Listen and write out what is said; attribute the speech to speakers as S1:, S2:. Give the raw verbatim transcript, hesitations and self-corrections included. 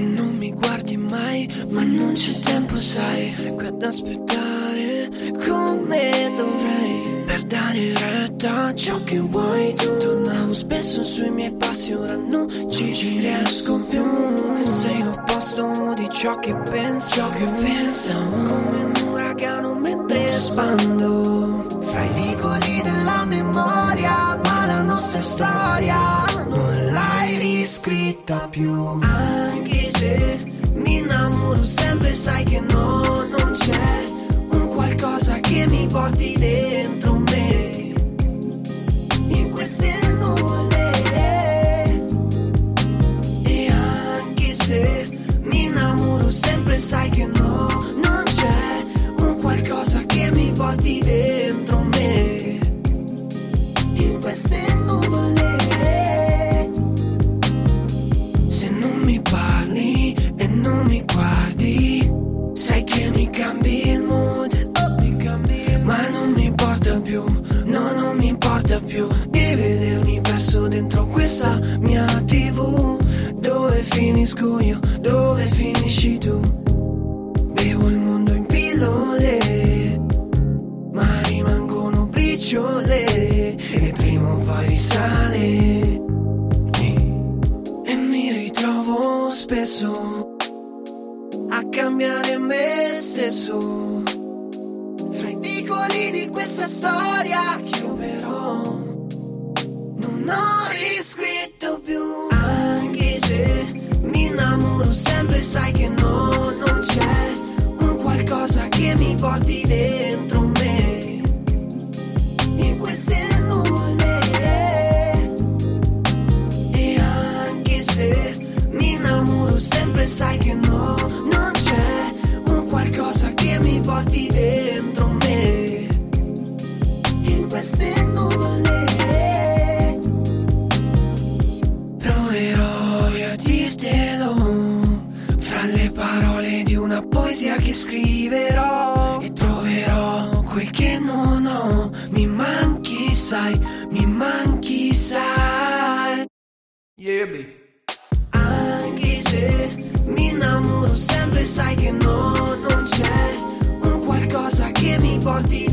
S1: non mi guardi mai, ma non c'è tempo, sai, qui ad aspettare come dovrei, per dare retta a ciò che vuoi tu. Tornavo spesso sui miei passi, ora non ci, ci riesco più. E sei l'opposto di ciò che penso, ciò che penso, come un uragano mentre spando fra i vicoli della memoria, ma la nostra storia non l'hai riscritta più. Anche se mi innamoro sempre, sai che no, non c'è un qualcosa che mi porti dentro me, in queste nuvole. E anche se mi innamoro sempre, sai che no, non c'è un qualcosa che mi porti dentro me, in queste nuvole. Se non mi parli e non mi guardi, sai che mi cambi il mood, mi cambi, ma non mi importa più, no, non mi importa più di vedermi perso dentro questa mia tivù. Dove finisco io, dove finisci tu? Bevo il mondo in pillole, ma rimangono briciole, e prima o poi risale. E mi ritrovo spesso a cambiare me stesso fra i vicoli di questa storia che io però non ho riscritto più. Anche se mi innamoro sempre, sai che no, non c'è un qualcosa che mi porti dentro me, in queste nuvole. E anche se mi innamoro sempre, sai che no, non c'è un qualcosa che mi porti dentro me, in queste nuvole. Proverò a dirtelo fra le parole di una poesia che scriverò, e troverò quel che non ho. Mi manchi, sai, mi manchi, sai. Yeah, baby. Anche se mi innamoro sempre, sai che no, non c'è un qualcosa che mi porti